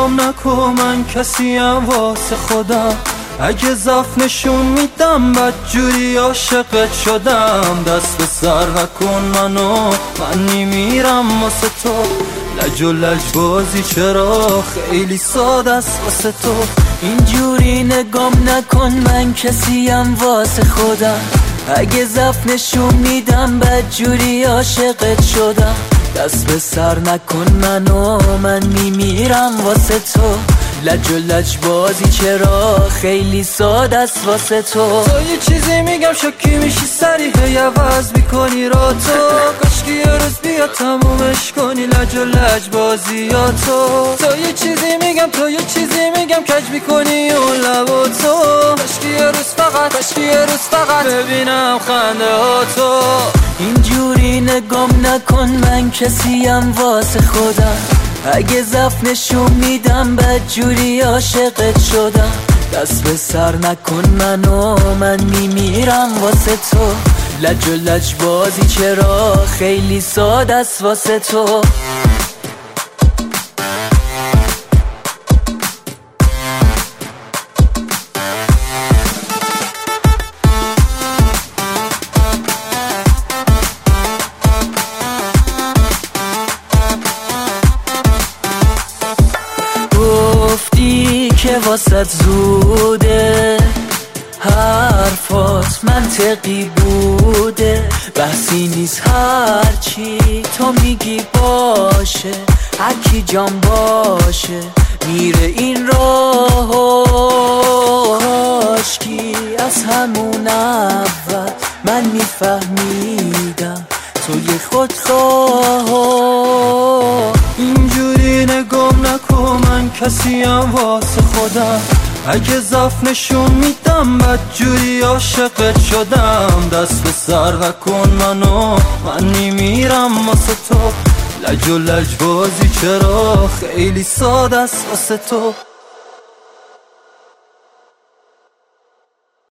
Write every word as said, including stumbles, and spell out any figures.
نگام نکن من کسیم واسه خودم، اگه ضعف نشون میدم بدجوری عاشقت شدم. دست به سر نکن منو، من میمیرم واسه تو. لج و لج بازی چرا خیلی ساده است واسه تو. اینجوری نگام نکن من کسیم واسه خودم، اگه ضعف نشون میدم بدجوری عاشقت شدم. دست به سر نکن منو، من میمیرم واسه تو. لج و لج بازی چرا خیلی ساده است واسه تو. تو یه چیزی میگم شوکی میشی سریع هی عوض میکنی را تو. کاشکی یه روز بیا تمومش کنی لج و لج بازی یا تو. تو یه چیزی میگم تو یه چیزی میگم کج میکنی اون لبا تو. کاشکی یه روز فقط کاشکی یه روز فقط ببینم خنده ها تو. اینجوری نگام نکن من کسیم واسه خودم، اگه ضعف نشون میدم بدجوری عاشقت شدم. دست به سر نکن منو، من میمیرم واسه تو. لج و لج بازی چرا خیلی ساده است واسه تو. گفتی که واسه زوده، حرفات منطقی بوده، بحثی نیست هرچی تو میگی باشه. هرکی جان باشه میره این راهاش کی از همون اول من میفهمیدم توی خودخواه. اینجوری نگام نکن من کسیم واسه خودم، اگه ضعف نشون میدم بدجوری عاشقت شدم. دست به سر نکن منو، من میمیرم واسه تو. لج و لج بازی چرا خیلی ساده است واسه تو.